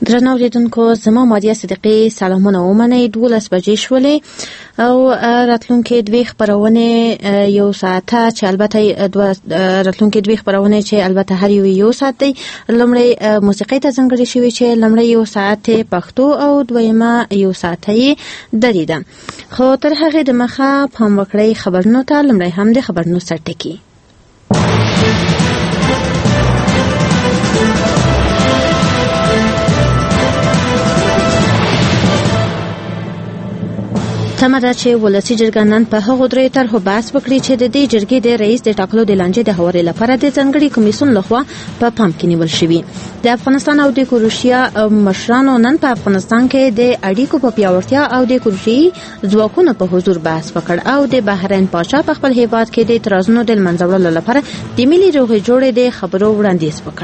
درنو اوریدونکو زما مادیه صدیقی سلامونه ومنئ. 12 بجې شولې او راتلونکي دوه خبرونه یو ساعته چې البته راتلونکي دوه خبرونه چې البته هر یو ساعت دی. لومړی موسیقي ته ځانګړې شوی چې لومړی یو ساعت پښتو او دویمه یو ساعت یې دري ده. خو تر هغه د مخه پام وکړئ خبرونو ته. لومړی هم د خبرونو سرټکی. تمه ده چې ولسي جرګه نن په هغو درې طرحو بحث وکړي چې د دې جرګې د رئیس د ټاکلو د لانجې د هواري لپاره د ځانګړي کمیسیون لخوا په پام کې نیول شوي. د افغانستان او د کروشیا مشرانو نن په افغانستان کې د اړیکو په پیاوړتیا او د کروشیایي ځواکونو په حضور بحث وکړ او د بحرین پاچا په خپل هیواد کې د اعتراضونو د منځوړلو لپاره د ملي روغې جوړې د خبرو وړاندیز وکړ.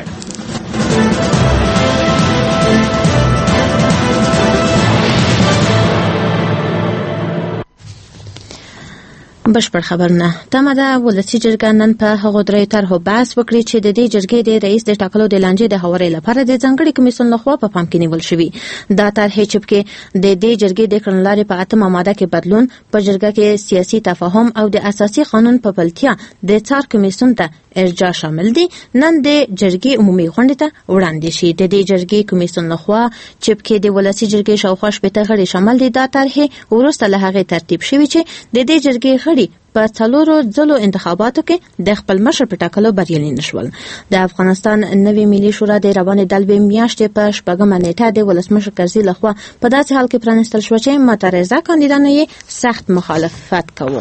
بشپړ خبرونه. تمه ده ولسي جرګه نن په هغو درې طرحو بحث وکړي چې د دې جرګې د رئیس د ټاکلو د لانجې د هواري لپاره د ځانګړي کمیسیون لخوا په پام کې نیول شوي. دا طرحې چې پکې د دې جرګې د کړنلارې په 8مه ماده کې بدلون، په جرګه کې سیاسي تفاهم او د اساسي قانون په پلتیا د څار کمیسیون ته ارجاع شامل دي، نن د جرګې عمومي غونډې ته وړاندې شي. د دې جرګې کمیسیون لخوا چې پکې د ولسي جرګې شاوخوا 80 غړي شامل دي، دا طرحې وروسته له هغې ترتیب شوي چې د دې جرګې غړي په 4 ځلو انتخاباتو کې د خپل مشر په ټاکلو بریالي نشول. د افغانستان نوي ملي شورا د روانې دلبې میاشتې په 4مه نیټه د ولسمشر کرزي لخوا په داسې حال کې پرانستل شو چې معترضه کاندیدانو یې سخت مخالفت کوي.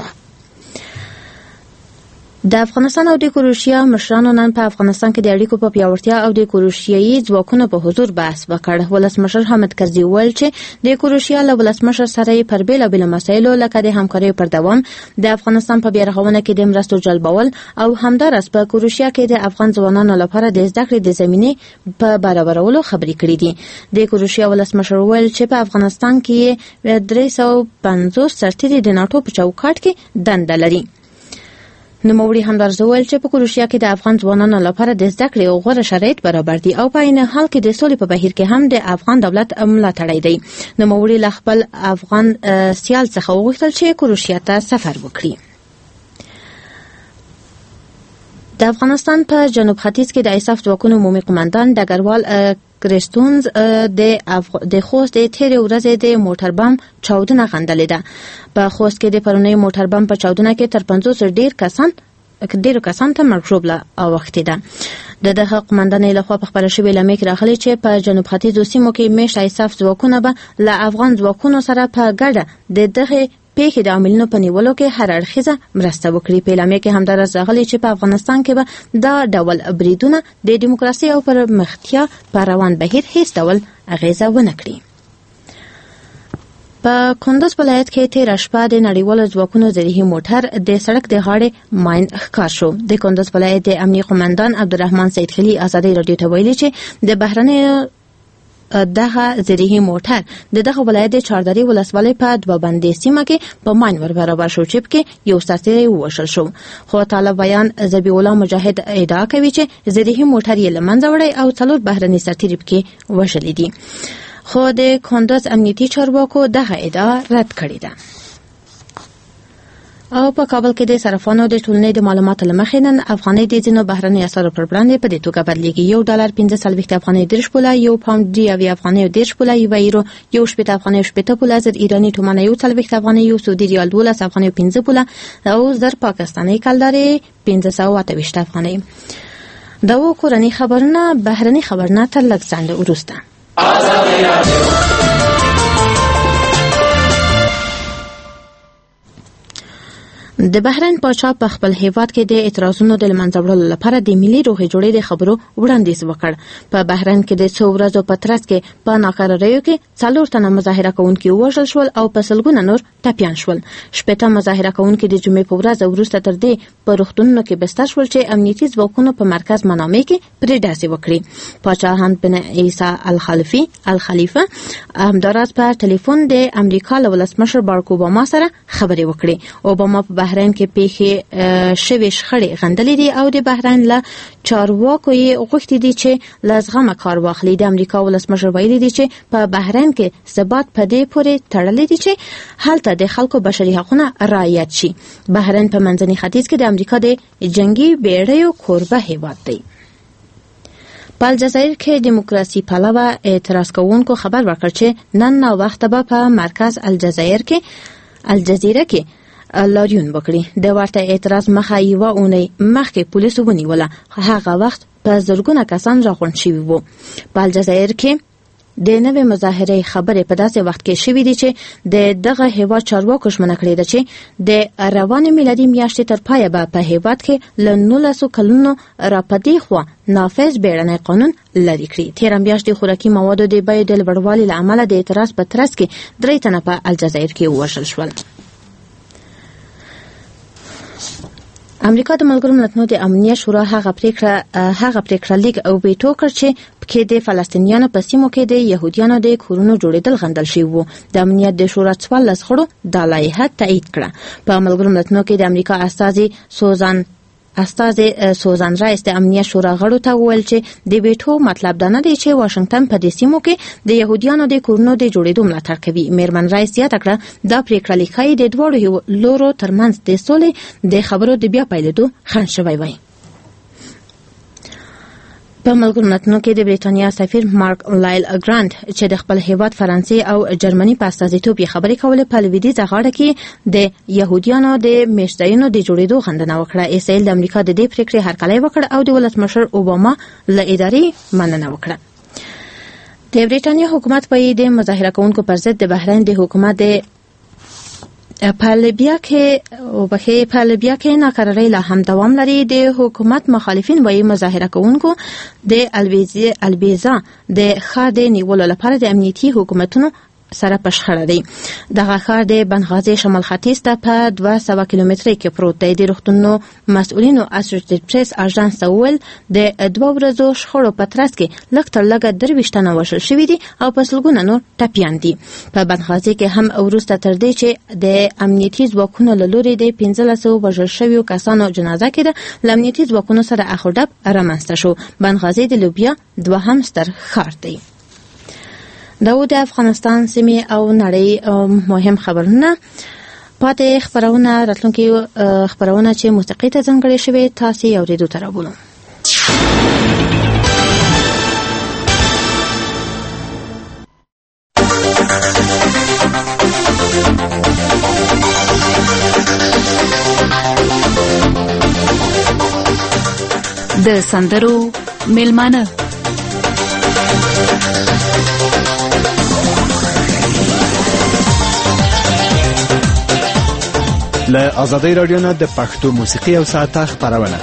د افغانستان او د کروشیا مشرانو نن په افغانستان کې د اړیکو په پیاوړتیا او د کروشیایي ځواکونو په حضور بحث وکړ. ولسمشر حامد کرزي وویل چې د کروشیا له ولسمشر سره پر بېلابېلو مسایلو لکه د همکاریو پر دوام، د افغانستان په بیارغونه کې د مرستو جلبول او همداراز په کروشیا کې د افغان ځوانانو لپاره د زده کړې د زمینې په برابرولو خبرې کړې دي. د کروشیا ولسمشر وویل چې په افغانستان کې 350 سرتیري د ناټو په چوکاټ کې دنده لري. نوموړي همدارز وویل چې په کروشیا کې د افغان ځوانانو لپاره د زده کړې او غوره شرایط برابر دي او په عین حال کې د سولې په بهیر کې هم د افغان دولت ملاتړی دی. نوموړي له خپل افغان سیال څخه وغوښتل چې کروشیا ته سفر وکړي. د افغانستان په جنوب ختیځ کې د ایساف ځواکونو عمومي قومندان ډګروال کرستونز د خوست د تیرې ورځې د موټر بم چاودنه غندلې ده. په خوست کې د پرونی موټر بم په چاودنه کې تر 500 ډیرو کسان ته مرګ ژوبله اوښتې ده. د دغه قومندانۍ لخوا په خپره شوې اعلامیه کې راغلي چې په جنوب ختیځو سیمو کې میشت ایساف ځواکونه به له افغان ځواکونو سره په ګډه د دغه پیښې د عاملینو په نیولو کې هر اړخیزه مرسته وکړي. په اعلامیه کې همداراز راغلي چې په افغانستان کې به دا ډول بریدونه د دیموکراسي او پرمختیا په روان بهیر هیڅ ډول اغیزه ونه کړي. په کندز ولایت کې تېره شپه د نړیوالو ځواکونو زرهي موټر د سړک د غاړې ماین ښکار شو. د کندز ولایت د امنیه قومندان عبدالرحمن سیدخلي ازادۍ راډیو ته ویلي چې د بهرنیو دغه زرهي موټر د دغه ولایت د چاردرې ولسوالۍ په دوبندې سیمه کې په ماین ور برابر شو چې پکې یو سرتیری ووژل شو. خو طالب بیان ذبیح الله مجاهد ادعا کوي چې زرهي موټر یې له منځه وړی او 4 بهرني سرتیري پکې وژلي دي. خو د کندز امنیتي چارواکو دغه ادعا رد کړې ده. او په کابل کې د صرافانو د ټولنې د معلوماتو لمخې نن افغانۍ د ځینو بهرني اسعارو پر وړاندې په دې توګه بدلېږي. $1.45 افغانۍ 30 پوله، یو پاونډ 2 افغانۍ 30 پوله، یو یورو 1 افغانۍ 80 پوله، 1000 ایراني تومانه 40 افغانۍ، یو سعودي ریال 12 افغانۍ 15 پوله او 1000 پاکستاني کلدارې 528 افغانۍ. دا و کورنۍ خبرونه. بهرني خبرونه تر لږ ځنډ وروسته. د بحرین پاچا په خپل هیواد کې د اعتراضونو د منځه وړلو لپاره د ملي روغې جوړې د خبرو وړاندیز وکړ. په بحرین کې د 100 ورځو په ترڅ کې په ناکراریو کې 4 تنه مظاهره کوونکي وژل شول او په سلګونه نور ټپیان شول. 80 مظاهره کوونکي د جمعې په ورځ وروسته تر دې په روغتونونو کې بستر شول چې امنیتي ځواکونو په مرکز منامې کې پرې ډاسې وکړي. پاچا حمد بن عیسی الخلیفه همداراز په ټلیفون د امریکا له ولسمشر باراک اوباما سره خبرې وکړې. اوباما په بحرین کې پیښې شوې شخړې غندلې دي او د بحرین له چارواکو یې غوښتي دي چې له زغمه کار واخلي. د امریکا ولسمشر ویلي دي چې په بحرین کې ثبات په دې پورې تړلی دي چې هلته د خلکو بشري حقونه رعایت شي. بحرین په منځني ختیځ کې د امریکا د جنگي بیړیو کوربه هیواد دی. په الجزایر کې دیموکراسي پلوه اعتراض کوونکو خبر ورکړ چې نن ناوخته به په مرکز الجزیره کې لاریون وکړي. د ورته اعتراض مخه یوه اونۍ مخکې پولیسو ونیوله. هغه وخت په زرګونه کسان راغونډ شوي وو. په الجزایر کې د نوې مظاهرې خبرې په داسې وخت کې شوې دي چې د دغه هیواد چارواکو ژمنه کړې ده چې د روانې میلادي میاشتې تر پایه به په هیواد کې له 19 کلونو راپدې خوا نافذ بیړنی قانون لرې کړي. تېره میاشت د خوراکي موادو د بیو د لوړوالي له امله د اعتراض په ترڅ کې 3 تنه په الجزایر کې ووژل شول. امریکا د ملګرو ملتونو د امنیت شورا هغه پریکړه لیک او ویټو کړ چې پکې د فلسطینیانو په سیمو کې د یهودیانو د کورونو جوړېدل غندل شوي وو. د امنیت د شورا 14 غړو دا لایحه تایید کړه. په ملګرو ملتونو کې د امریکا استازي سوزان رایس د امنیت شورا غړو ته وویل چې د ویټو مطلب دا نه دی چې واشنگټن په دې سیمو کې د یهودیانو د کورونو د جوړېدو ملاتړ کوي. میرمن رایس زیاته کړه دا پریکړه لیکای د دواړو لورو ترمنځ د سولې د خبرو د بیا پیلېدو خنډ شوی وای. په ملګرو ملتونو کې د بریټانیا سفیر مارک لایل ګرانت چې د خپل هیواد فرانسې او جرمني په استازیتوب یې خبرې کولې په لویدیځه غاړه کې د یهودیانو د میشتایانو د جوړېدو غندنه وکړه. اسرائیل د امریکا د دې پریکړې هرکلی وکړ او د ولسمشر اوباما له ادارې مننه وکړه. د بریټانیا حکومت په د مظاهره کوونکو پر ضد د بحرین د حکومت په لیبیا کې ناکرارۍ لا هم دوام لري. د حکومت مخالفین وايي مظاهره کوونکو د البیزا د ښار د نیولو لپاره د امنیتي حکومتونو سره په شخړه دی. دغه ښار د بنغازي شمال ختیځ ته په 200 کیلومترۍ کې پروت دی. د روغتونونو مسؤلینو اسوسییټډ پریس اژانس ته وویل د 2 ورځو شخړو په ترڅ کې لږ تر لږه 23 تنه وژل شوي دي او په سلګونه نور ټپیان دي. په بنغازي کې هم وروسته تر دې چې د امنیتي ځواکونو له لوري د 1500 وژل شویو کسانو جنازه کېده له امنیتي ځواکونو سره اخوډب رامنځته شو. بنغازي د لیبیا دوهم ستر ښار دی. دا و د افغانستان سیمې او نړۍ مهم خبرونه. پاتې خبرونه راتلونکي خبرونه چې موسیقي ته ځانګړې شوي تاسې اورېدو ته راوړو. د سندرو میلمانه له آزادۍ رادیو نه د پښتو موسیقي او ساعته خبرونه.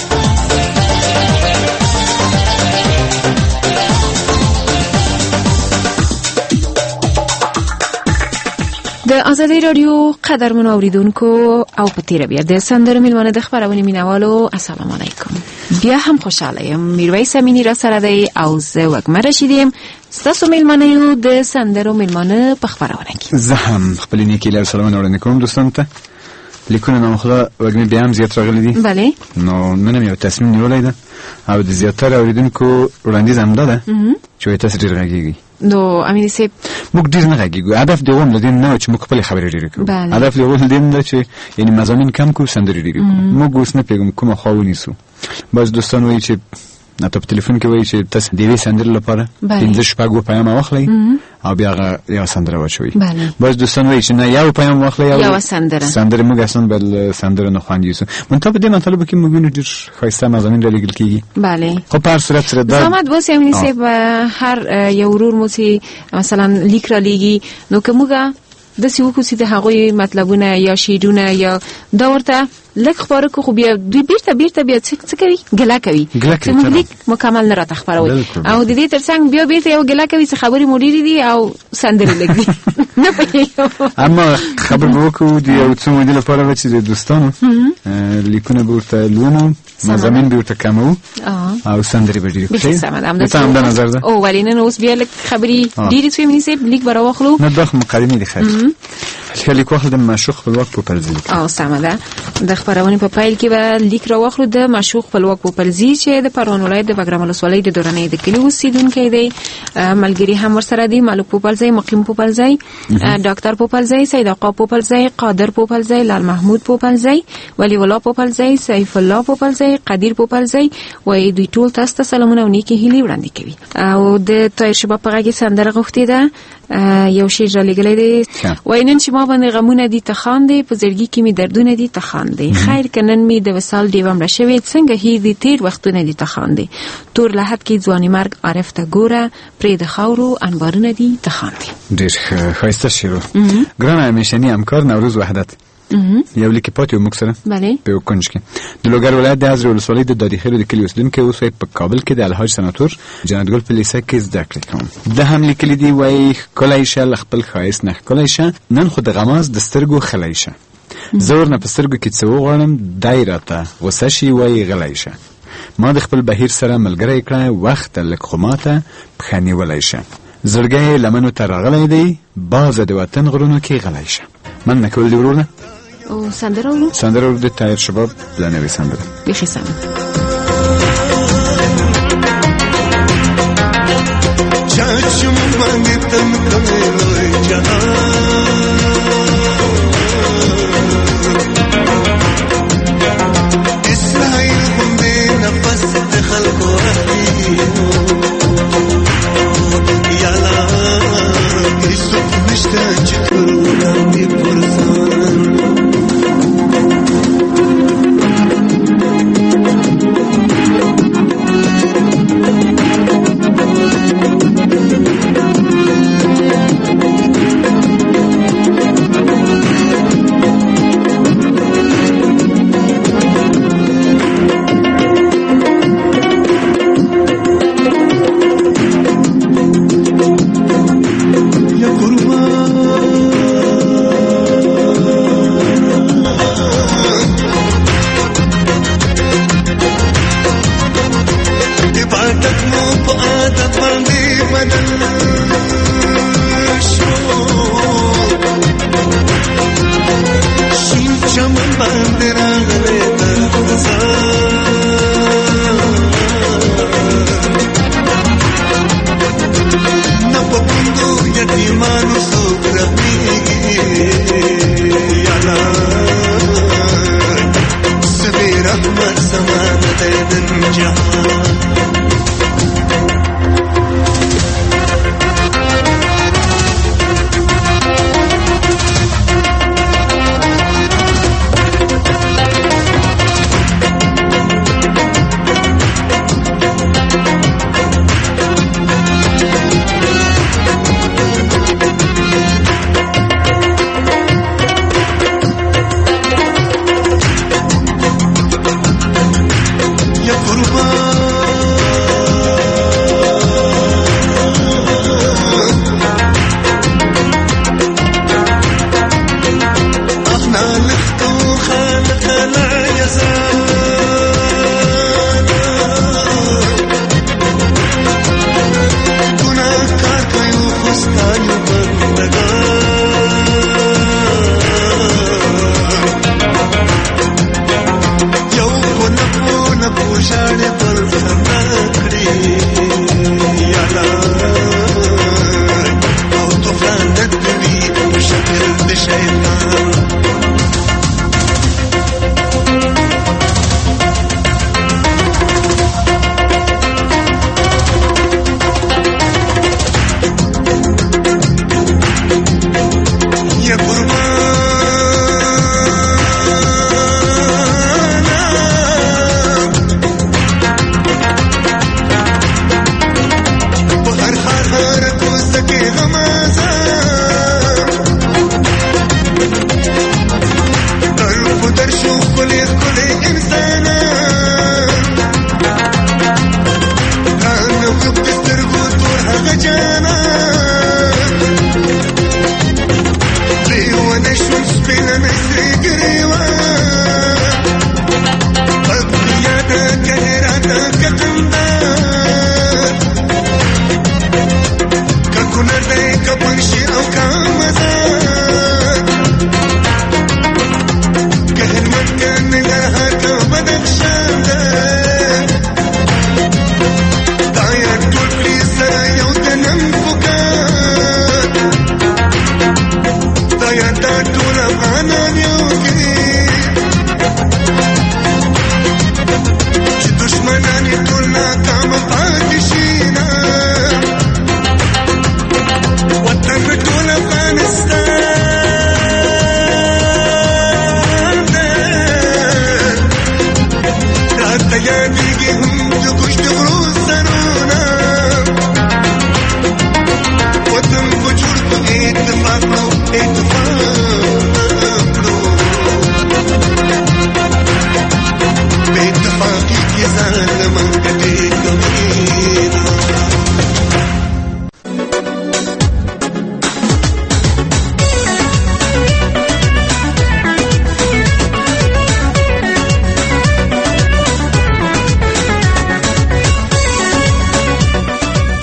د آزادۍ رادیو قدرمنو اوریدونکو او په تیر بیا د سندرو میلمانه د خبرونه مینوالو السلام علیکم. بیا هم خوشاله یم. میرویس امینی را سره دی او زه وګمه رشیدیم. ستاسو میلمانه یو د سندرو میلمانه په خبرونه کې. زه هم خپل نیکی له سلامونه وړاندې کوم دوستانو ته. لیکونه نو خدا وګمه بیا هم زیات راغلي دي. بله. نو نن یو تصمیم نیولای ده او د زیاتره اوریدونکو وړاندیز هم ده چې تاسو ډیر غږیږي. نو امینی سیب موږ ډیر نه غږیږو. هدف د ووم لدین نه چې موږ خپل خبرې ډیر کوو. هدف د ووم لدین نه چې یعنی مزامین کم کو سندرې ډیر کوو. موږ اوس نه پیغام کومه خواونی سو. باز دوستان وایي چې ناته په تلیفون کې وایي چې تاسو د دې سندرې لپاره 15 شپږ پیغام واخلئ او بیا یو سندره واچوي. باز دوستان وایي چې نه یو پیغام واخلئ یو سندره موږ اصلا بل سندره نه خواندي سو. منتها په دې مطلب کې موږ ډیر خاصه مزامین را لګل کیږي. بله. خو په هر صورت سره دا زحمت واسه امینی سیب هر یو ورور مو سي مثلا لیک را لګي نو کومه د سیو کو سي د هغوی مطلبونه یا شیدونه یا دا ورته لک خبره کو خو بیا دوی بیرته بیا څه کوي ګلا کوي چې موږ لیک مکمل نه راته خبروي او د دې ترڅنګ بیا بیرته یو ګلا کوي چې خبري مونږ دي او سندري لګي نه پېږم. اما خبر وکړو دی او څه مو د لپاره چې د دوستانو لیکونه ورته لونو مزامین به ورته کمو او سندري به ډیره به سمه ته هم د نظر ده او ولی نن اوس بیا لک خبري ډیره څه منی سي لیک برا واخلو نه دغه مقدمه دي خیر لیک واخل د مشوق خپلواک پوپلزي سمه ده د خبرونه په پایل کې به لیک را واخلو د مشوق خپلواک پوپلزي چې د پروان ولایت د بګرام ولسوالۍ د دورانې د کلی اوسیدونکو دی ملګری هم ورسره دی ملک پوپلزي مقیم پوپلزي ډاکټر پوپلزي سید آقا پوپلزي قادر پوپلزي لال محمود پوپلزي ولی الله پوپلزي سیف الله پوپلزي قدیر پوپلزي وای دوی ټول تاسو ته سلامونه او نیکی هیلې وړاندې کوي او د طاهر شباب په غږی سندره غوښتي ده یو شی را لګلې دی وای نن چې ما باندې غمونه دي ته خاندې په زړګي کې می دردونه دي ته خاندې خیر کنن می د وصال دیوم را شوي څنګه هی دي تیر وختونه دي ته خاندې تور لحد کې ځواني مرګ عارف ته ګوره پرې د خاورو انبارونه دي ته خاندې ډیر ښایسته شعر ګرانه همیشنی همکار نوروز وحدت یو لیک پاتې و موږ سره په کنج کې د لوګر ولایت د حضرت ولسوالۍ د داریخلو د کلی اوسیدونکو اوس په کابل کې د الحاج سناتور جنتګل په لیسه کې زده کړې کوم د هم لیکلي دی وای کولای شه خپل خایس نه کولای شه نن خو د غماز د سترګو خلای شه زور نه په سترګو کې څه وغواړم دایراته غوسه شي وای غلای شه ما د خپل بهیر سره ملګری کړه وخت لک خماته بخنی ولای شه زړګي لمنو ته راغلی دی باز د وطن غرونو کې غلای شه من نکول دی ورونه او سندره د طاهر شباب لنوي سندره بخي سم چاچم باندې تم کوي اسرائیل باندې نفس د خلکو یالا کیسو نشته چې کړو دې پرسان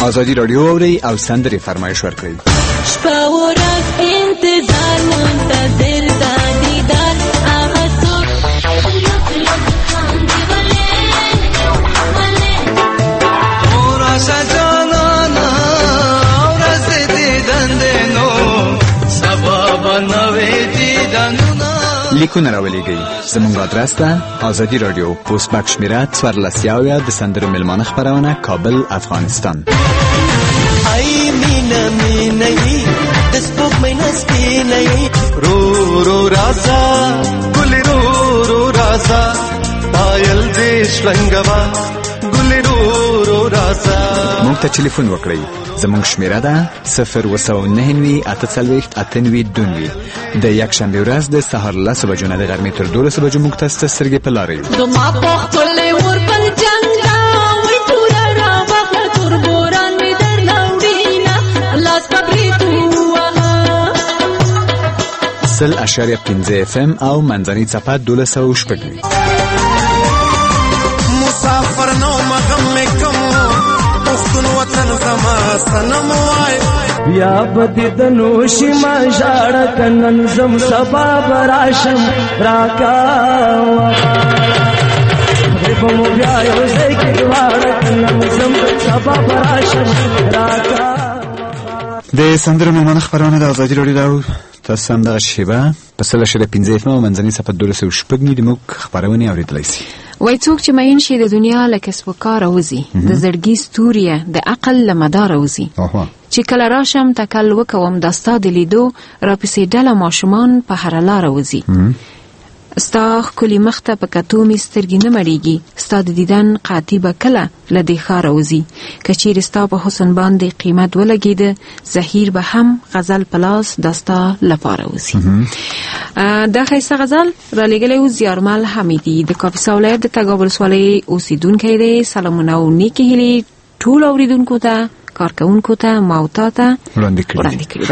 آزادی رادیو اوري او سندري فرمایش ورکړئ. شپه ورځ انتظار منتظر دا دیدار هغه څوک راشه جانانا ورځ دیدن دینو سبب نوې دیدنونه. لیکونه راولېږئ. زموږ ادرس ده آزادی رادیو، پوسټ بکس شمیره 14 د سندرو مېلمانه خپرونه، کابل، افغانستان. ای مینا مینای د سپوږمۍ نسپینای رو رو رازا ګل رو رو رازا پایل دې شلنګوا ګل رو رو رازا. موږ ته ټلیفون وکړئ. زموږ شمیره ده 029 48 98 د یکشنبه ورځ د سهار 10 بجو نه د غرمې تر 12 بجو موږ تاسو ته سترګې په لارې یو. دو ما په خپل ور بل جنگ دا وای تور را بخل تور بوران می در نوډینا لاس پبری تو 0.5 FM او منځنۍ څپه 1200 مسافر نو مغم کم پښتون وطن زما سنم وای بیا بدی د نوشي ما ژړ کنن زم سبا براشم راکا په مو بیا یو ځای کې واړ کنن زم سبا براشم راکا. د سندرو مېلمانه خپرونه د آزادي رادیو ده. تاسو هم دغه شیبه په 0.5 FM او منځنۍ څپه 1200 د موږ خپرونې اورېدلی سي. وای څوک چې مین شي د دنیا له کسب و کار وزي، د زړګي ستوري د عقل له مدار وزي. چې کله راشم تکل وکوم د ستا د لیدو را پسې ډله ماشومان په هر لار وزي. ستا ښکلي مخ ته په کتو مې سترګې نه مړېږي. ستا د دیدن قاطي به کله له دې ښاره وځي. که چیرې ستا په حسن باندې قیمت ولګېده، زهیر به هم غزل په لاس دا ستا لپاره وځي. دا ښایسته غزل را لېږلی و زیارمل حمیدي د کاپیسا ولایت د تګاب ولسوالۍ اوسېدونکی دی. سلامونه او نیکې هیلې ټولو اورېدونکو ته، کارکوونکو ته، ما او تا ته وړاندې کړي.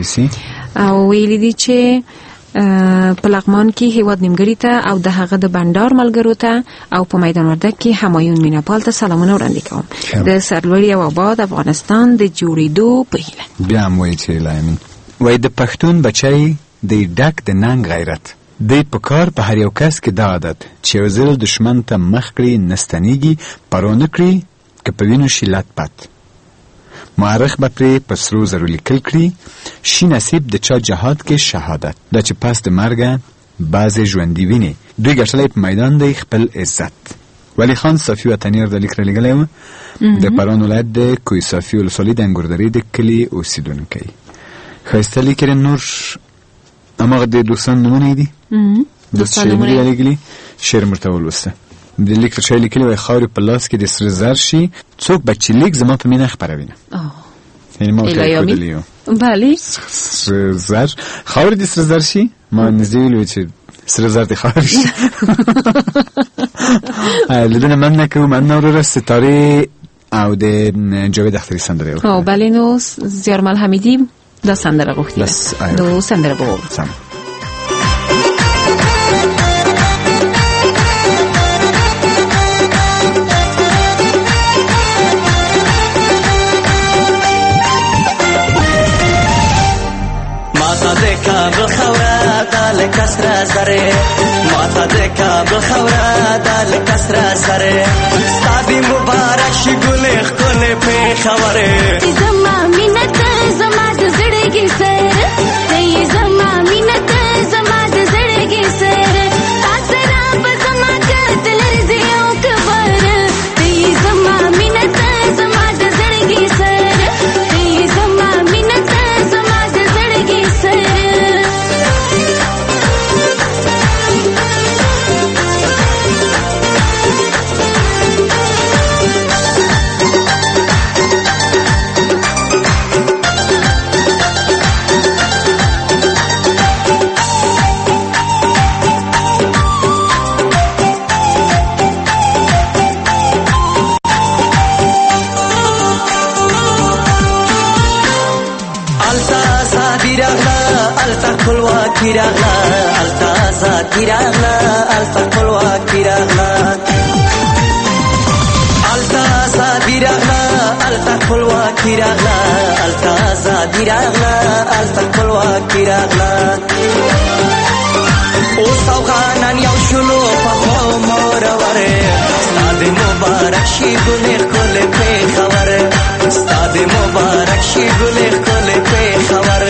او ویلي دي چې په لغمان کې هیواد نیمګړي ته او د هغه د بندار ملګرو ته او په میدان وردګ کې همایون میناپال ته سلامونه وړاندې کوم. د سرلوړي او آباد افغانستان د جوړېدو په هیله. بیا هم وایي چې لایمین وایي د پښتون بچی دی ډک د ننګ غیرت دی په کار په هر یو کس کې دا عادت چې یو ځل دشمن ته مخ کړي نستنیږي پرونه کړي که په وینو شي لت پت معرخ به پرې په سرو زرو لیکل کړي شي نصیب د چا جهاد کې شهادت دا چې پس د مرګه بعضې ژوندي ویني دوی ګټلی په میدان دی خپل عزت. ولی خان صافي وطنیر د لیک رالیږلی و د پران ولایت د کوی صافي ولسوالۍ د انګوردرې د کلي اوسېدونکی. ښایسته لیک نور هماغه د دوستان نومونه دي دوست شعر مې رالیږلي شعر مرته ولوسته. د لیک شعر لیکلی وایي خاورې په لاس کې د سره زر شي څوک به چې لیک زما په مینه خپروینه. یعنی ما ورته ښودلی و بله سره زر خاورې د سره زر شي ما نږدې ویلي چې سره زر د خاورې شي. لیدنه مننه کوم مننه وروره ستارې او د جاوید اختري سندرې او بله نو زیارمل حمیدي دا سندره غوښتي ده نو سندره به وورو. ماتا د کابل خوره د لکسره زره ماتا د کابل خوره د لکسره زره ستادي مبارک شي ګلې خپل په خوره زما مینت زما د زړګي سره ته زما مینت زما د زړګي سره تاسو را په زما کتل زیو کبر ته زما مینت زما د زړګي سره ته زما مینت زما د زړګي سره Kiragla, alta kolwa kiragla, alta sa diragla, alta kolwa خپلواکي راغله هلته ازادي راغله هلته خپلواکي راغله اوس افغانان یو شولو پخوا مورورې ستا د مبارک شي ګلې ښکلې پېښور ستا د مبارک شي ګلې ښکلې پېښور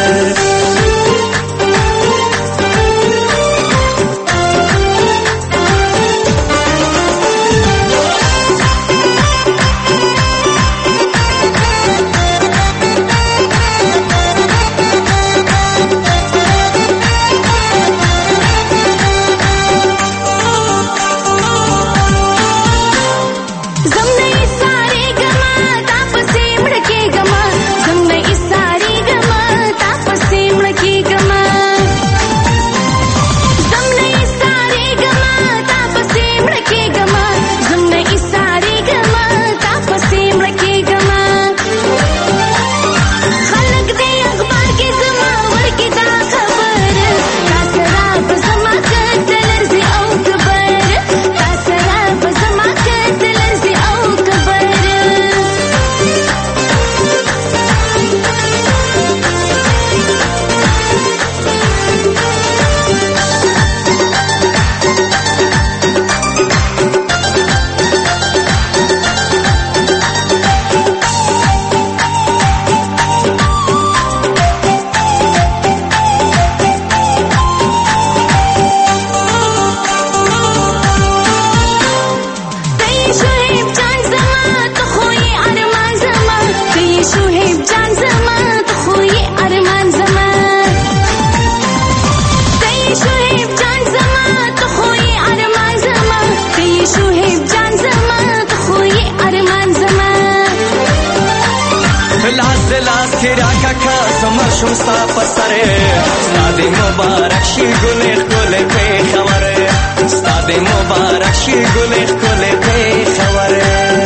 شم ستا په سره ستا د مبارک شي ګلې ښکلې پېښور ستا د مبارک شي ګلې ښکلې پېښور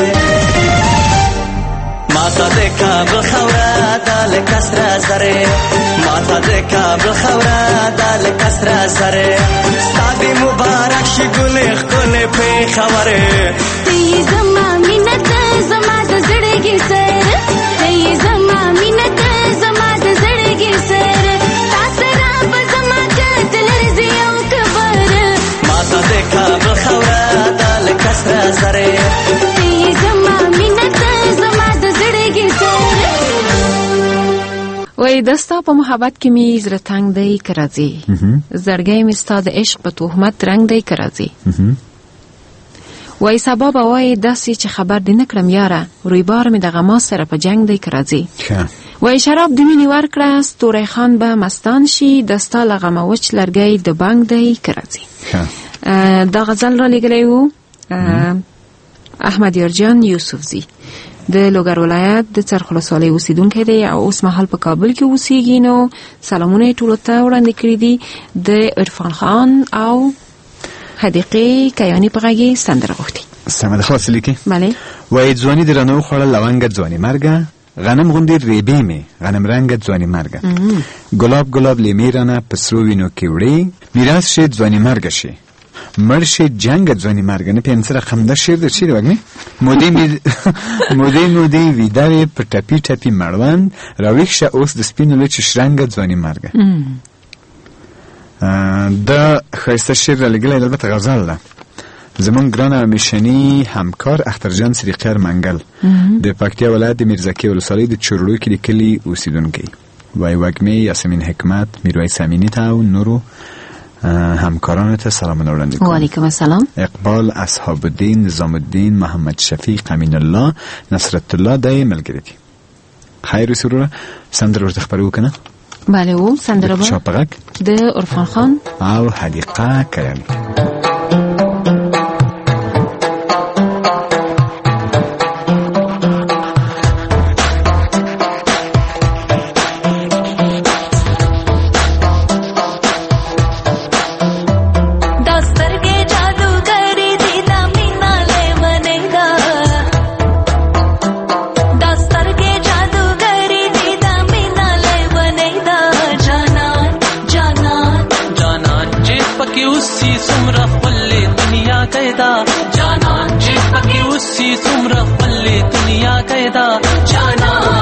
ماته د کابل خوره دا لکه سره زرې ماته د کابل خوره دا لکه سره زرې ستا د مبارک شي ګلې ښکلې پېښور ته یې زما مینه ته زما د زړګي سر ته یې زما مینه ته زما د زړګي سر تا سره به زما کتل رزي او کبر ماته د کابل خوره دا لکه سره زرې ته یې زما مینه ته زما د زړګي سر وای دستا په محبت کې می زړه تنگ دی کرازي زړګي می ستا د عشق په تهمت رنگ دی کرازي وای سبب وای داسې چې خبر دې نکړم یاره روی بار می دغه ما سره په جنگ دی کرازي وای شراب د مینې ورکړه ستوري خان به مستان شي دستا لغمه وچ لرګي د بانګ دی کرازي دا غزل را لګلې وو احمد یارجان یوسفزی د لوګر ولایت د څرخ ولسوالۍ اوسیدونکی دی او اوس مهال په کابل کې اوسېږي نو سلامونه ټولو ته وړاندې کړي دي د عرفان خان او حدیقې کیانی په غږی سندره غوښتي سمه ده خلاص لیکي بله وای ځواني د رانو خوړل لونګ ځواني مرګه غنم غوندې ریبې می غنم رنگ ځواني مرګه ګلاب ګلاب لیمیرانه پسرو وینو کې وړي میراث شي ځواني مرګه شي مرشي جنگ ځواني مرګه نه پنځه خمده شیر د چیرې وګني مودې ویداوی په ټپی ټپی مړوند راوښه اوس د سپینو لچ شرنګ ځواني مرګه دا خیسته شیر لګلې البته غزل ده زمون ګران میشنی همکار اخترجان سریقر منګل د پکتیا ولایت د میرزکی ولسوالۍ د چورلو کې لیکلي اوسیدونکي وای وګمه یاسمین حکمت میرویس امینی ته او نورو همکاران ته سلام وړاندې کوم. وعلیکم السلام. اقبال اصحاب الدین نظام الدین محمد شفیق امین الله نصرت الله دای ملګری دي. خیر سره سندره ورته خبرو کنه. بله و سندره با شاپغک د عرفان خان او حدیقه کیانی. जाना जी पकी उसी सुमर पल्ले दुनिया कहदा जाना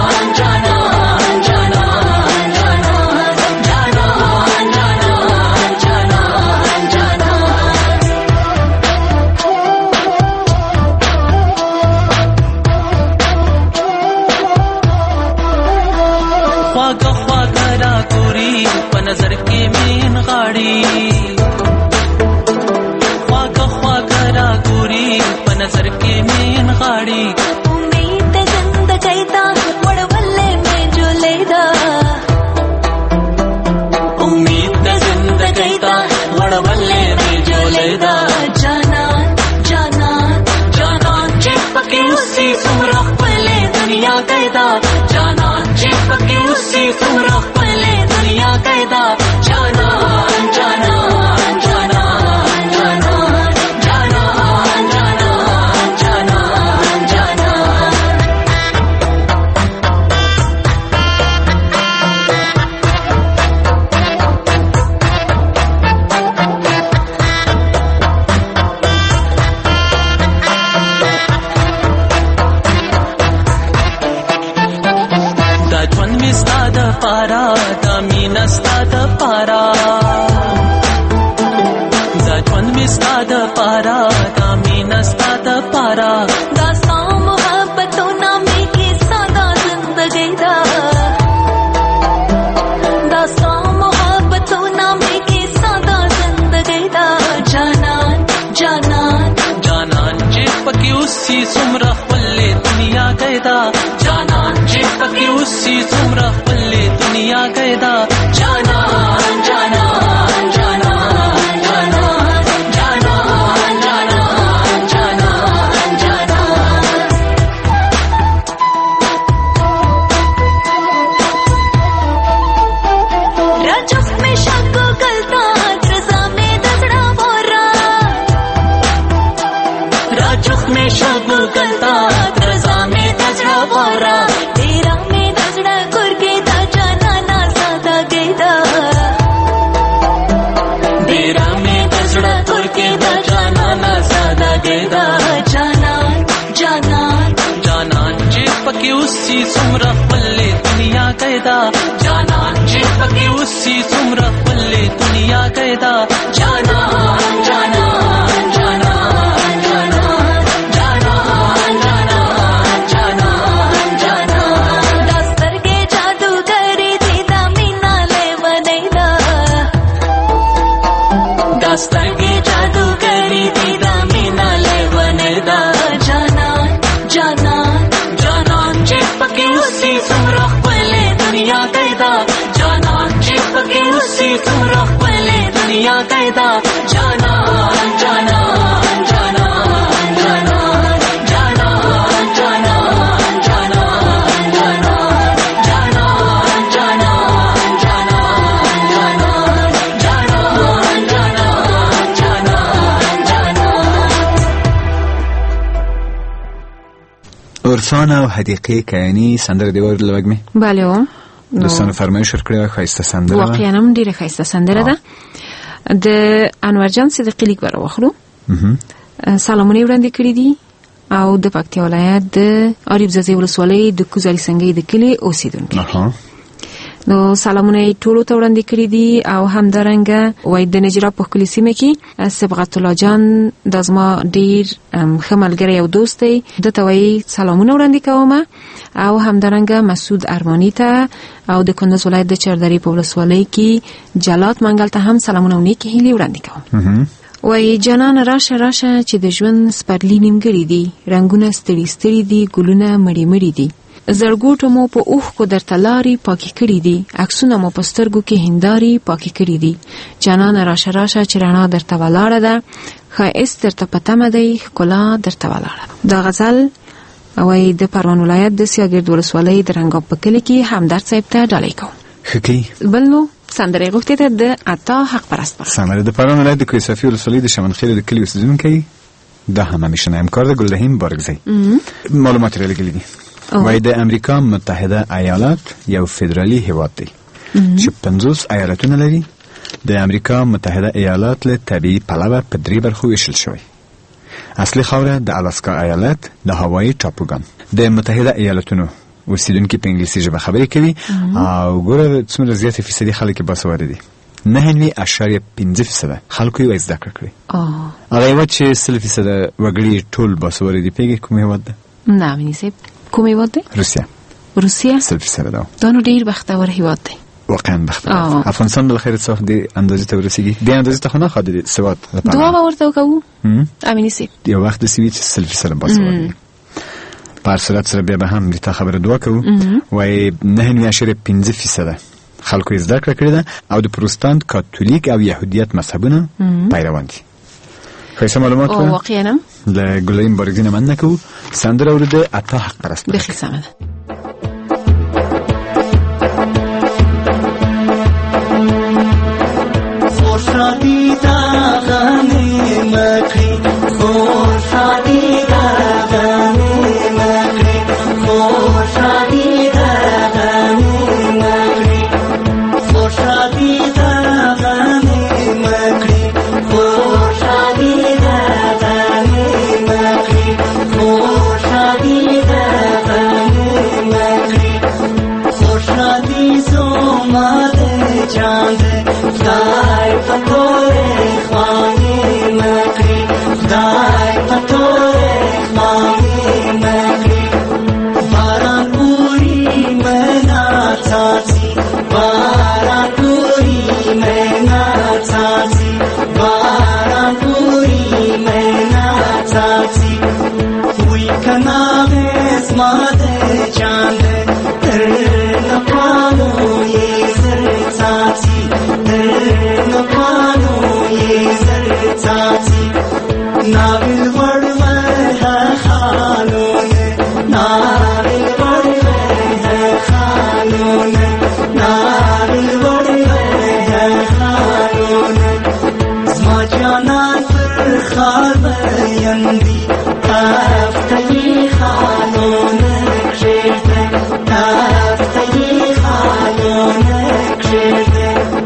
نظر کې مين غاړي خواږه خواږه را ګوري په نظر کې مين غاړي امید د زندګۍ دا وړولې مې جوړې دا امید د زندګۍ دا وړولې مې جوړې دا جانان جانان جانان چې پکې اوسې څومره خپلې دنیا قیدا جانان چې پکې اوسې څومره خپلې دنیا قیدا جانان جانان جانان جانان جانان جانان جانان دا ژوند می ستا د پارا دا مینه ستا د پارا دا ژوند می ستا د پارا دا مینه ستا د پارا دا ستا محبتونه مې کې ساده زندګۍ دا دا ستا محبتونه مې کې ساده زندګۍ دا جانان جانان جانان چې پکې اوسې څومره خپلې دنیا قیدا جانان چې پکې اوسې څومره خپلې دنیا قیدا جانان جانان جانان جانان جانان جانان جانان राजस में शक गलता रजा में दसड़ा बोरा राजुख में शब गलता रजा में दसड़ा बोरा तेरा में दसड़ा कुर्के दा जाना ना सादा गेदा तेरा में दसड़ा कुर्के दा जाना ना सादा गेदा जानान जानान जानान जे पके उसी सुमरा पल्ले दुनिया कैदा जानान जे पके उसी सुमरा पल्ले दुनिया कैदा जानान जानान जानान जानान जानान जानान जानान दस्तर के जादूगरी दीदा मीना ले वनेदा दस्तर के जादूगरी दीदा मीना ले वनेदा जानान जानान जानान जे पके उसी सुमरा पल्ले दुनिया कैदा जानान जे पके उसी सुमरा पल्ले दुनिया कैदा जानान जानान जानान जानान जानान जानान जानान जानान जानान जानान जानान जानान जानान जानान जानान عرفان او حدیقه کیانی سندره دیوار لوګمه بله دوستانو فرمایش ورکړی خایسته سندره واقعا هم ډیره خایسته سندره ده د انورجان صدیقی لیک ور واخلو سلامونه وړاندې کړی دي او د پکتیا ولایت د اریب زازی ولسوالۍ د کوزاری سنگي د کلی اوسیدونکو نو سلامونه ټولو ته وړاندې کړی دي او همدارنګه وای د نجرا په کلی سیمه کې سبغت الله جان د زما ډیر خملګری او دوست دی د توي سلامونه وړاندې کوم او همدارنګه مسعود ارمانی ته او د کندز ولایت د چردری په ولسوالۍ کې جلات منګل ته هم سلامونه نیکی هیلې وړاندې کوم وای جانان راشه راشه چې د ژوند سپرلی نیمګړي دي رنگونه ستړي ستړي دي ګلونه مړی مړی دي زړګوټو مو په اوخ کو درته لاري پاکي کړي دي عکسونه مو په سترګو کې هنداري پاکي کړي دي جانان راشه راشه چې رڼا درته ولاړه ده ښایست درته پتمه دی ښکلا درته ولاړه دا غزل وای د پروان ولایت د سیاګرد ولسوالۍ د رنګاب په کلی کې همدرد صاحب ته ډالۍ کوم خکی بل نو سندره غوښتې ته د عطا حق پرست سندره د پروان ولایت د کویسافی ولسوالۍ د شمنخیل د کلی اوسیدونکو دا هم همیشنه همکار د ګلرحیم بارګزی معلومات را لګلې دي وای د امریکا متحده ایالات یو فدرالي هیواد دی چې 50 ایالتونه لري د امریکا متحده ایالات له طبيعي پلوه په 3 برخو ویشل شوی اصلي خاوره د الاسکا ایالت د هوایي ټاپوګان د متحده ایالاتونو اوسیدونکو په انګلیسي ژبه خبرې کوي او ګوره څومره زیات فیصدي خلک باسواد دي 9.5% خلکو یې زده کړی هغه یو چې 3% وګړي ټول باسواد دي پیګه کومه هیواد ده نه مینه سي کومه هیواد ده روسیا 3% ده دا نو ډیر بختور هیواد دی واقعا بخت افغانستان بل خیر صاف دی اندازې ته ورسیږي دی اندازې ته نه خاطر سواد دعا ورته وکړو امینی سي یو وخت سی چې سلفي سره باسواد په صورت سره بیا به هم دې ته خبره دعا کوو وای 9.5% خلکو زده کړه کړې ده او د پروتستانت کاتولیک او يهودیت مذهبونه پیروان دي خیسه معلومات او واقعا له ګلین بارګزینه من نکو سندره ورده اته حق پرست بخي سمده خوشادی دا غنی مکری خوشادی دا غنی مکری خوشادی دا غنی مکری خوشادی دا غنی مکری خوشادی دا غنی مکری خوشادی دا غنی مکری خوشادی زوماد جان خدای پتوره خوانی مکری خدای پتوره خوانی مکری باران پوری منا چاچی باران پوری منا چاچی باران پوری منا چاچی کوئی کنا اسمات چاند تر نپانو یہ سر چاچی नाविल बड़ में है खानों ने नाविल बड़ में है खानों ने नाविल बड़ में है खानों ने स्माजाना पर खाल यंदी ताफ्तगी खानों ने क्षेत्र ताफ्तगी खानों ने क्षेत्र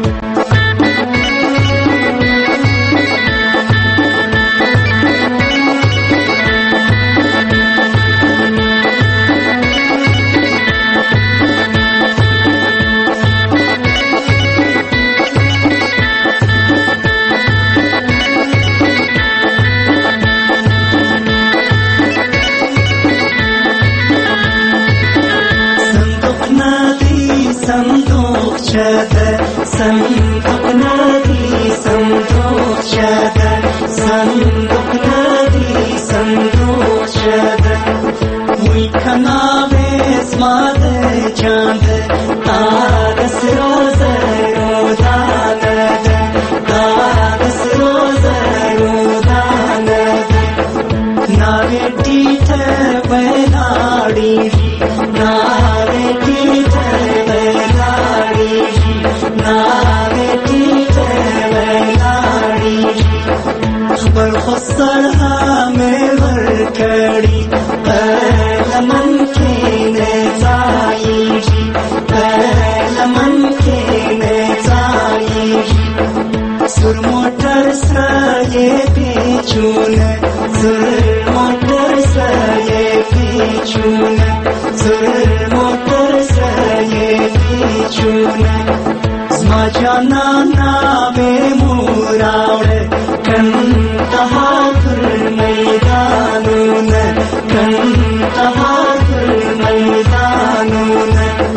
संदूक नदी संदूक चदर संदूक नदी संदूक चदर हुई खनावे स्माद चांद तारस रोज रोदानद तारस रोज रोदानद नावे टीठ बैलाड़ी नावे टीठ बैलाड़ी नावे टीठ बैलाड़ी खबर खुसर हमें वरकड़ी लमन के नेजाई लमन के नेजाई सुर मोटर सये पीछून सुर मोटर सये पीछून सुर मोटर सये पीछून स्माजाना नावे मुरावड़ कंतहा फुर मैदानून कंतहा फुर मैदानून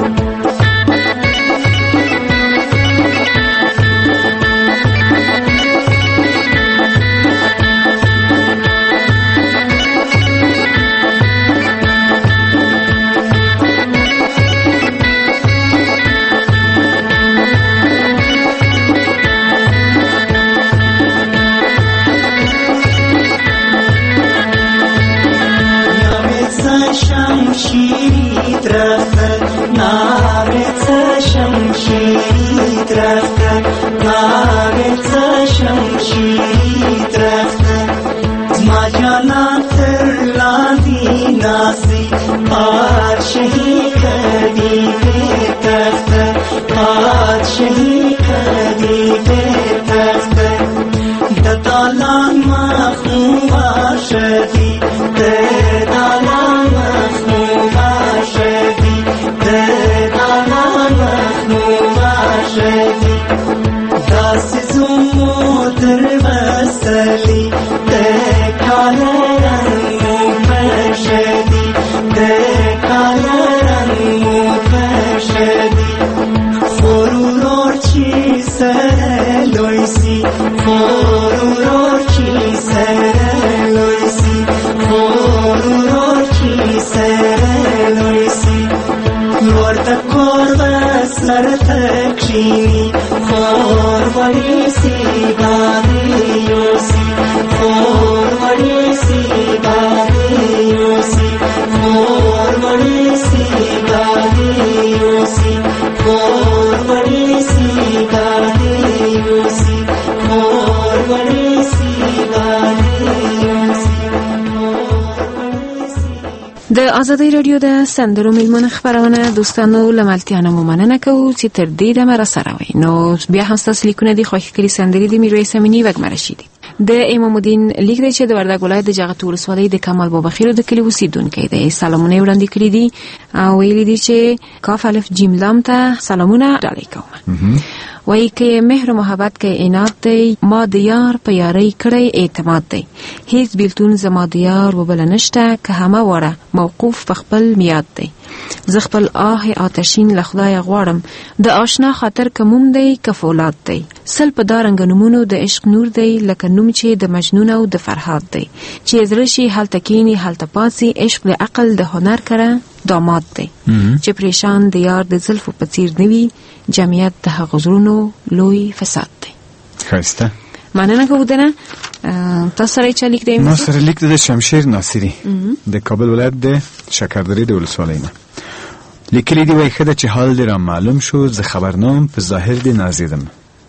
शमशीरी दरख्त नावेच शमशीरी दरख्त नावेच शमशीरी दरख्त माझ्या तरलादी नासी पाचही कधी ते तख्त पाचही कधी ते तख्त दतालान मखूबा शदी दतालान मखूबा शदी दतालान मखूबा शदी दास जुमोदर वसली दकालरन मुफशदी दकालरन मुफशदी سره تکشینی خور وړي سي باندې یوسي خور وړي سي باندې یوسي خور وړي سي باندې یوسي خور وړي سي باندې یوسي خور وړي سي باندې یوسي. د آزادۍ رادیو د سندرو میلمنه خبرونه دوستانو لملتیانه مننه کوو چې تر دې دمه را سره وي. نو بیا هم ستاسو لیکونه دي خوښ کړي سندرې د میرویس امینی وګ مرشدي د امام الدین لیک دی چې د وردګ ولایت د جغتو ولسوالۍ د کمال بابا خیرو د کلي اوسیدونکی دی. سلامونه وړاندې کړي دي او ویلي دي چې کاف الف جیم لام ته سلامونه ډالۍ کوم. وایي که مهر و محبت که عنایت دی ما د یار په یارۍ کړی اعتماد دی هیڅ بیلتون زما د یار و بل نشته که همه واره موقوف په خپل میاد دی زه خپل آه آتشین له خدای غواړم د آشنا خاطر که موم دی که فولاد دی سل په دا رنګ نومونو د عشق نور دی لکه نوم چې د مجنون او د فرهاد دی چې زړه شي هلته کینی هلته پاسي عشق د عقل د هنر کړه داماد دی چې پریشان د یار د زلفو په څیر نوي جمعیت د هغه زړونو لوی فساد دی. خسته مننه کوو دنه تاسو سره چا لیک دی؟ ما سره لیک د شمشیر ناصری د کابل ولایت د شکردرې د ولسوالۍ نه لیکلی دی. وایي ښه چې حال دی را معلوم شو زه خبرنام په ظاهر دی نازیدم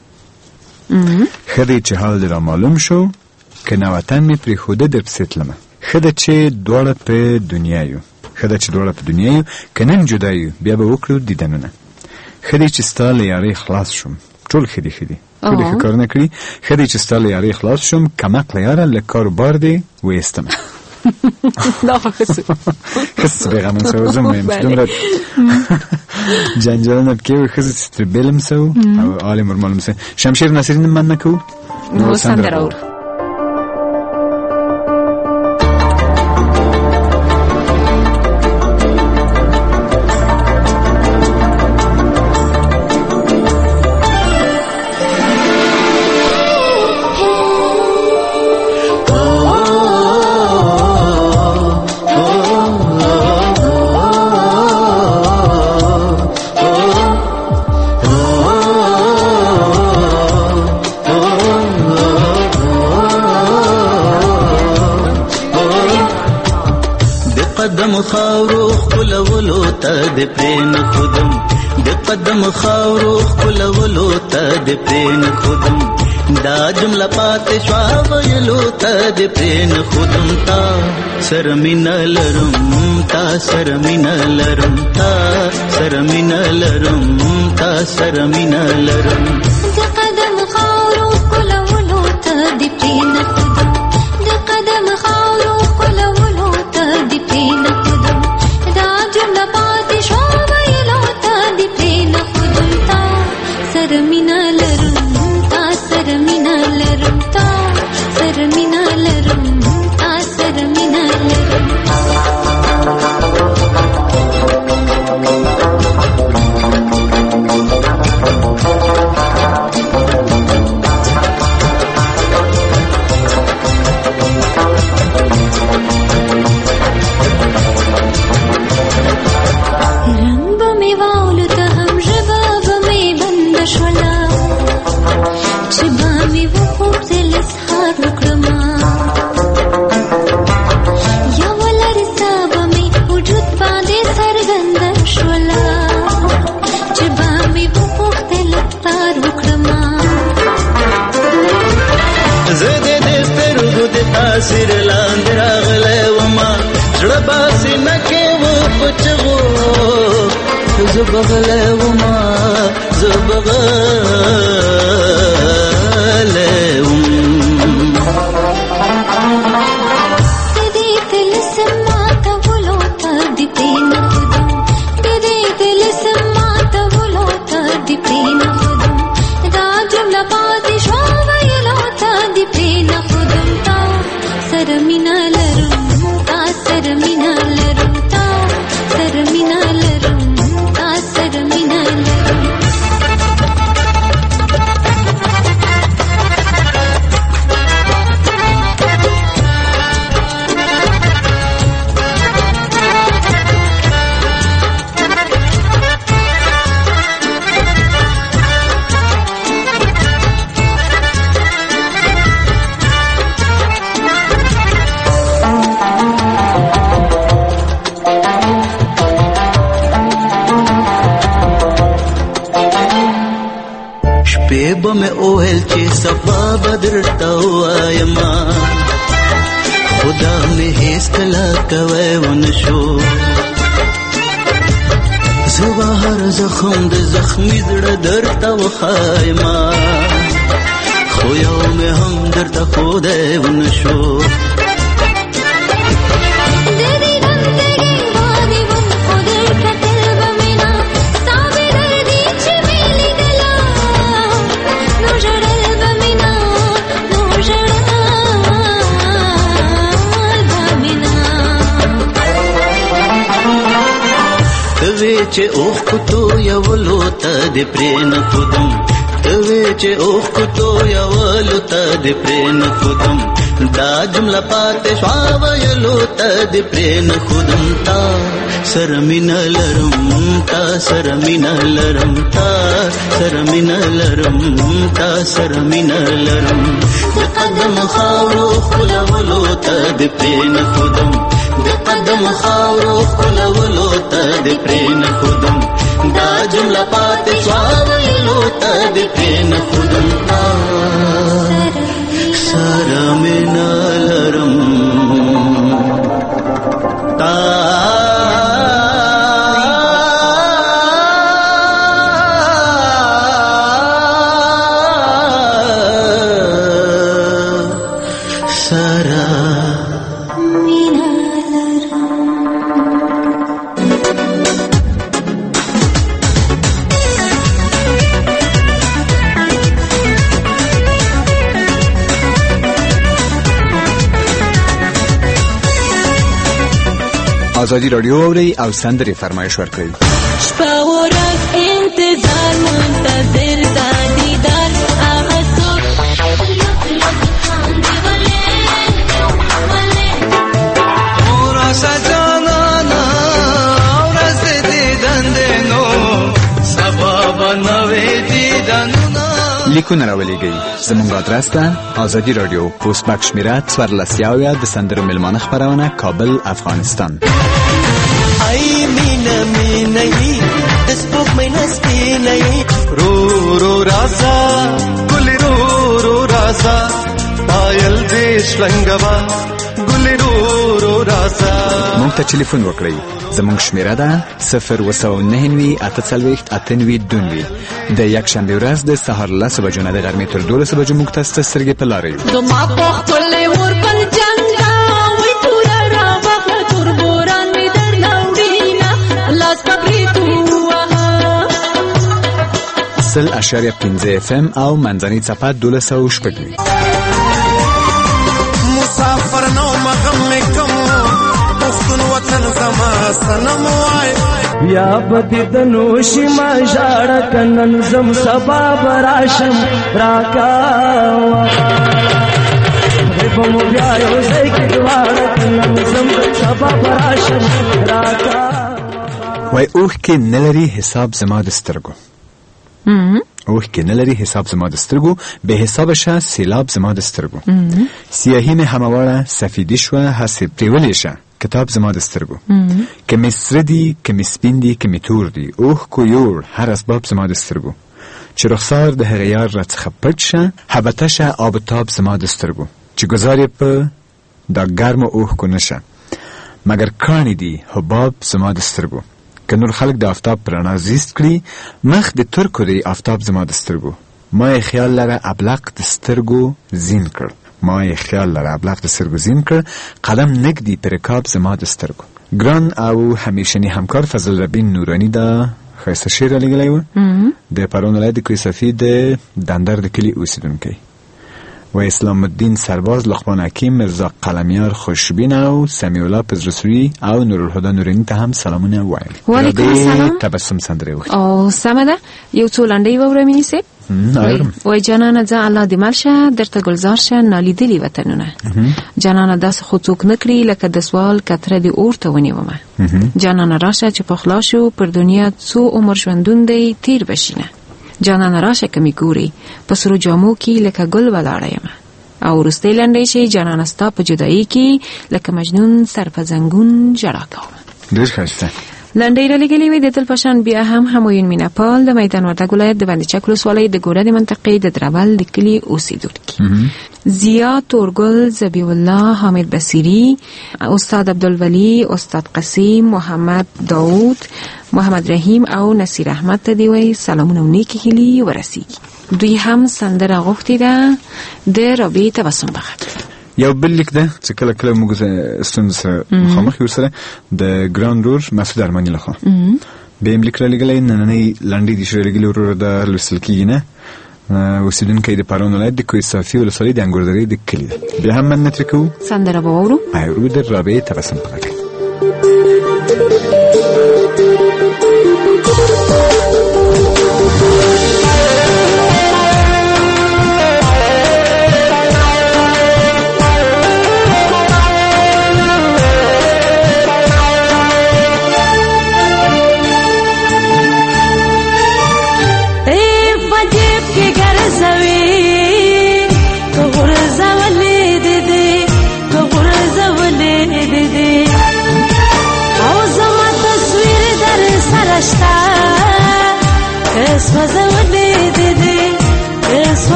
ښه دی چې حال دی را معلوم شو که نوطن می پرېښوده در پسې تلمه ښه ده چې دواړه په دنیا یو ښه ده چې دواړه په دنیا یو که نن جدا یو بیا به وکړو دیدنونه ښه دی چې ستا له یارۍ خلاص شوم ټول ښه دي ښه دي ټول ښه کارونه کړي ښه دی چې ستا له یارۍ خلاص شوم کمقله یاره له کاروبار دی ویستمه دا خو ښه ښه بېغمه سو زه میم چې دومره جنجالونه پکې وي ښځې چې ترې بېلم سو او عالم ورمالم سو. شمشیر ناصري نه مننه کوو نو سندره اورو. قدم خاورو خلولو ته د پرین خودم د قدم خاورو خلولو ته د پرین خودم دا جمله پاتې شوا ویلو ته د پرین خودم تا سره مینه لرم تا سره مینه لرم تا سره مینه لرم تا سره مینه لرم د قدم خاورو خلولو ته د پرین خودم د قدم خاورو خلولو ته د پرین خودم دا جمله پاتې شوا ویلو ته د پرین خودم تا سره مینه لرم تا سره مینه لرم تا سره مینه لرم تا سره مینه لرم تاثیر لاندې راغلی وما زړه باسي نکې و پچغو زه بغلی وما زه بغلی وم دې تلسم ماته ولو ته دې پرېن خودم دې تلسم ماته ولو ته دې پرېن خودم دا جمله پاتې شوا ویلو ته دې پرېن خودم تا سره مینه لرم تا سره مینه لرم تا سره مینه لرم تا سره مینه لرم به مې اوهل چې صفا بدرته وایما خدا مې هیڅ کله کوي ونشو زه هر زخم د زخمي زړه درته وخایما خو یو مې هم درته ښودی ونشو چې اوخ کتو یولو ته د پرین خودم توی چې اوخ کتو یولو ته د پرین خودم دا جمله پاتې شوا ویلو ته د پرین خودم تا سره مینه لرم تا سره مینه لرم تا سره مینه لرم تا سره مینه لرم د قدم خاورو خپلولو ته د پرین خودم د قدم خاورو خپلولو ته د پرین خودم دا جمله پاتې شوا ویلو ته د پرین خودم سره مینه لرم تا آزادی رادیو اوري او سندري فرمایش ورکړئ. شپه ورځ انتظار منتظر د دیدار هغه څوک اورا سجانا ورځ دیدن دینو سبب نوې دیدن لیکونه راولېږئ. زموږ آدرس ده آزادی رادیو پوسټ باکس شمیره 14 د سندرو مېلمانه خپرونه کابل افغانستان. ای مینا مینای د سپوږمۍ نسپینای رو رو رازا ګل رو رو رازا پایل دې شلنګوا ګل رو رو رازا. موږ ته ټلیفون وکړئ. زموږ شمیره ده 029989892 د یکشنبه ورځ د سهار 10 بجو نه د غرمې تر 12 بجو موږ تاسو ته سترګې په لارې یو. زما په خپل ور پر جنگا وای تور را وخت تور بوران می در نوډینا لاس پکې تو 0.5 FM او منځنۍ څپه 1200 مسافر نو مغم کم پښتون وطن زما سنم وای یا بدی دنوشی ما جاړه کنن زم سبا براشم راکا په مو بیا یو ځای کې دواړه کنن زم سبا براشم راکا. وای اوه کې نلري حساب زما د سترګو اوه کې نلري حساب زما د سترګو به حساب شه سیلاب زما د سترګو سیاهی مې همواره سفیدی شو هسې پریولې شه کتاب زما د سترګو که مې سره دي که مې سپین دي که مې تور دي اوه کو یور هر اسباب زما د سترګو چې رخسار د هغه یار راڅخه پټ شه حبته شه آب تاب زما د سترګو چې گذار یې په دا ګرمو اوه کو نشه مگر کانی دي حباب زما د سترګو که نور خلق د آفتاب پر رڼا زیست کړي مخ د ترکو دی آفتاب زما د سترګو ما یې خیال لره ابلق د سترګو زین کړ ما یې خیال لره ابلق د سترګو زین کړ قلم نګدي پر رکاب زما د سترګو. ګران او همیشنی همکار فضل ربین نورانی دا ښایسته شعر رالیږلی و د پرون ولایت د کوهستافي د دندر د کلي اوسېدونکی و اسلام الدین سرباز لقمان حکیم مرزا قلمیار خوشبین او سمیع الله پزرسوی او نورالهدی نورانی ته هم سلامونه وایي. وعلیکم السلام. تبسم سندره وکړي. او سمه ده یو څو لنډۍ وورم نیسه. وای جانانه ځه الله دې مرشه درته گلزار شه نالیدلی وطنونه جانانه داس خو څوک نکړي لکه د سوال کتره دی اورته ونیومه جانانه راشه چې په خلاصو پر دنیا څو عمر ژوندون دی تیر بشینه جانانه راشه کمی ګوري په سرو جامو کې لکه ګل ولاړه یم او ورسته لنډۍ شي جانانه ستا په جدایي کې لکه مجنون سر په زنګون جړا کوم. ډېر ښایسته. لنډۍ را لګلې وې د تل پشان. بیا هم همایون میناپال د میدان وردګ ولایت د بند چک ولسوالۍ د ګوره د منطقې د دربل د کلي اوسیدونکي. زیا تورګل، ذبیح الله، حامد بصیری، استاد عبدالولی، استاد قسیم، محمد داوود، محمد رحیم او نصیر احمد ته دی وی سلامونه او نیکی هیلې ورسیږي. دوی هم سندره غوښتې ده د رابعې تبسم په خاطر. یو بل لیک ده چې کله کله موږ ستونزې سره مخامخ یو سره د ګران رور مسعود ارماني لخوا به هم لیک را لګلی. نننۍ لنډۍ دې شوی لګلې ورور د لوستل کېږي نه. اوسیدونکی د پارون ولایت د کوه صافي ولسوالۍ د انګوردرې د کلي ده. بیا هم مننه ترې کوو. سندره به واورو. اورو د رابعې تبسم په غږ.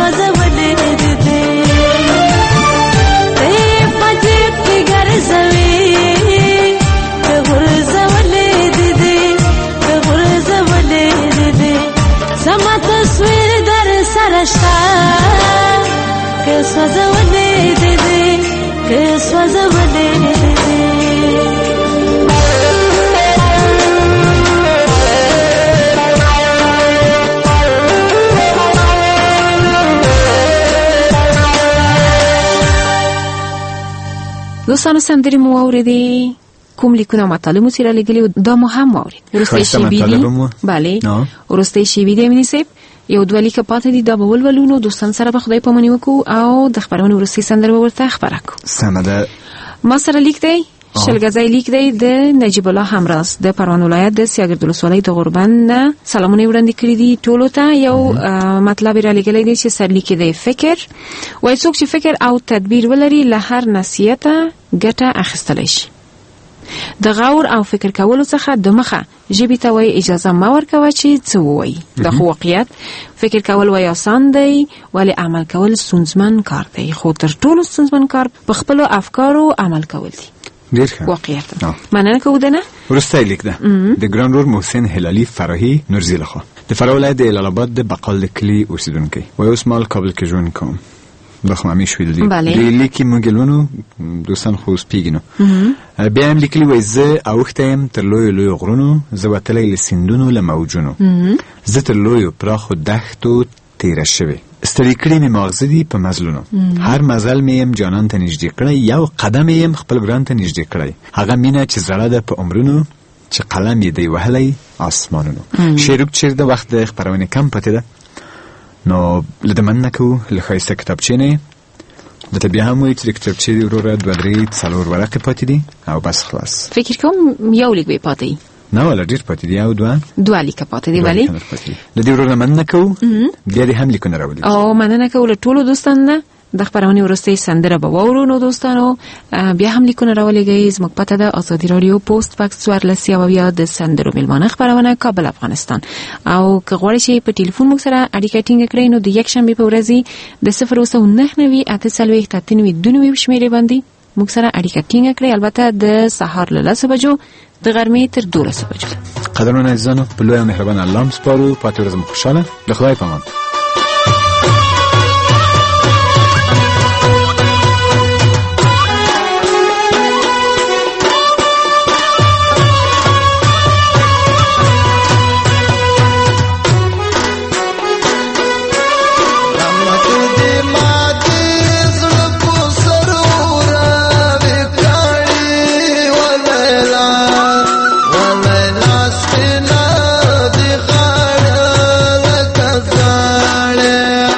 سوځولې دې ته پجې فکر زوي ته ورزولې دې ته ورزولې دې سما تصویر در سره شتا که سوځولې دې که سوځولې دې دوستانو سندرې مو واورېدې کوم لیکونه مطالب مو سره لګلي دا مو هم واورئ وروستی شیبې دي بله وروستی شیبې دی امینې صاحب یو دوه لیکه پاتې دي دا به ولولو نو دوستان سره به خدای پاماني وکړو او د خپرونې وروستۍ سندره به ورته خپره کړو سمه ده ما سره لیک دی شلګځی لیک دی د نجیب الله همراز د پروان ولایت د سیاګرد ولسوالۍ د غوربند نه سلامونه وړاندې کړي دي ټولو ته یو مطلب را لګلی دی چې سرلیک دی فکر وایي څوک چې فکر او تدبیر ولري له هر نصیحته ګټه اخیستلی شي د غور او فکر کولو څخه د مخه ژبې ته وایي اجازه مه ورکوه چې څه ووایي دا خو واقعیت فکر کول وایي آسان دی ولی عمل کول ستونزمن کار دی خو تر ټولو ستونزمن کار په خپلو افکارو عمل کول دی ډیر ښه واقعیت مننه کوو ده نه وروستی لیک ده د ګران رور محسن هلالي فراهي نورزي لخوا د فراه ولایت د هلال آباد د بقال د کلي اوسیدونکی وایي اوس مال کابل کې ژوند کوم دا خو همې شوي دي د لیکې موږ لولو دوستان خو اوس پیږي نو بیا هم لیکلي وایي زه اوښتی یم تر لویو لویو غرونو زه وتلی له سیندونو له موجونو زه تر لویو پراخو دښتو تیره شوې ستړي کړي مې ماغزه دي په مزلونو هر مزل مې یم جانان ته نږدې کړی یو قدم یې یم خپل ګران ته نږدې کړی هغه مینه چې زړه ده په عمرونو چې قلم یې دی وهلی آسمانونو شعر چیرې د وخت د خپرونې کم پاتې ده نو له ده مننه کوو له ښایسته کتابچې نه درته بیا هم وایي چې د کتابچې وروره 2-3-4 ورقې پاتې دي او بس خلاص فکر کوم یو لیک به پاتې نه ولا ډیر پاتې دي او دوه لیکه پاتې دي ولی د دې وروره مننه کوو بیا دې هم لیکونه راولي او مننه کوو له ټولو دوستانو نه د خپرونې وروستۍ سندره به واورو نو دوستانو بیا هم لیکونه راولېږئ زموږ پته ده ازادي راډیو پوسټ باکس 14 د سندرو میلمانه خپرونه کابل افغانستان او که غواړئ چې په ټلیفون موږ سره اړیکه ټینګه کړئ نو د یکشنبې په ورځ د 099 شمیرې باندې موږ سره اړیکه ټینګه کړئ البته د سهار له 10 بجو د غرمې تر 12 بجو قدرمنو عزیزانو په لوی او مهربان الله سپارو پاتې ورځ مو خوشاله د خدای په امان Yeah.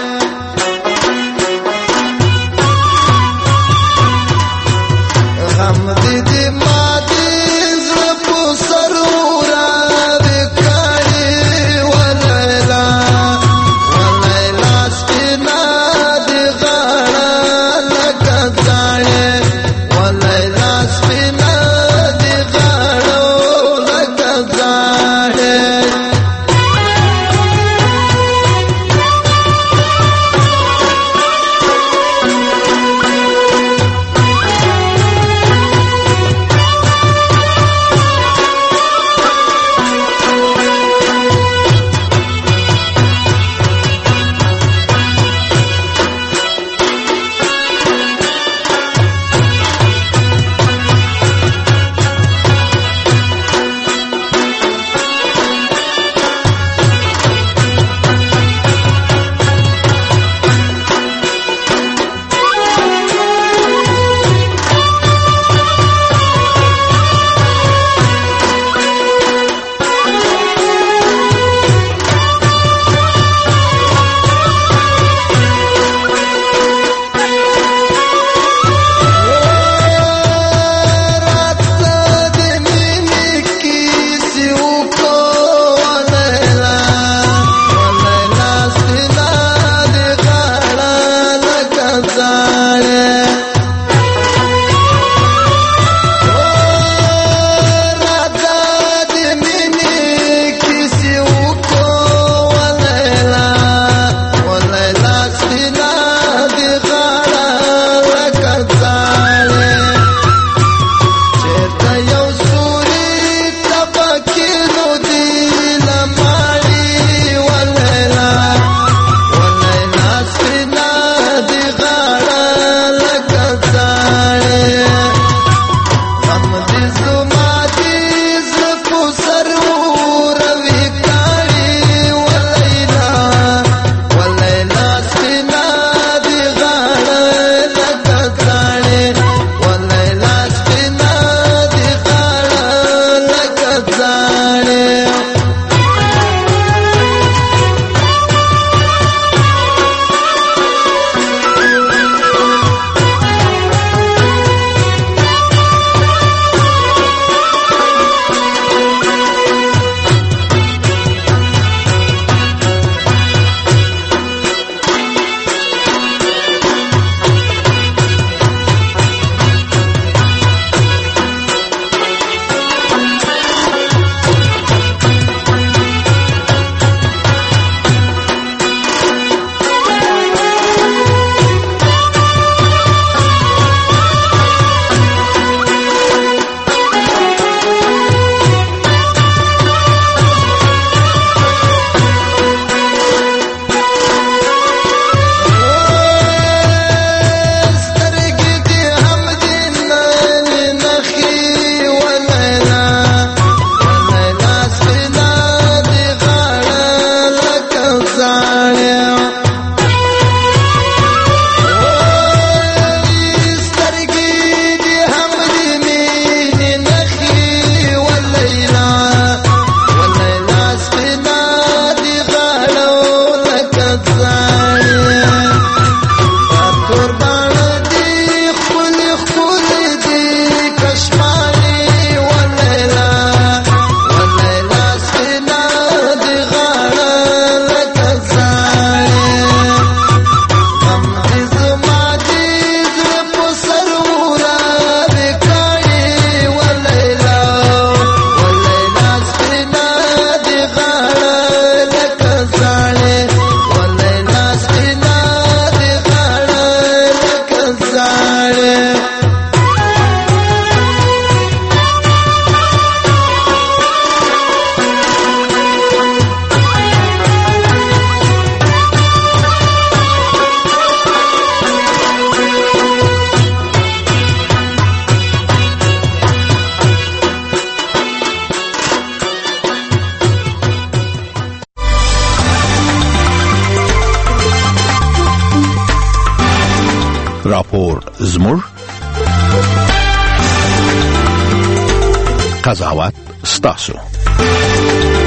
راپور زموږ، قضاوت ستاسو.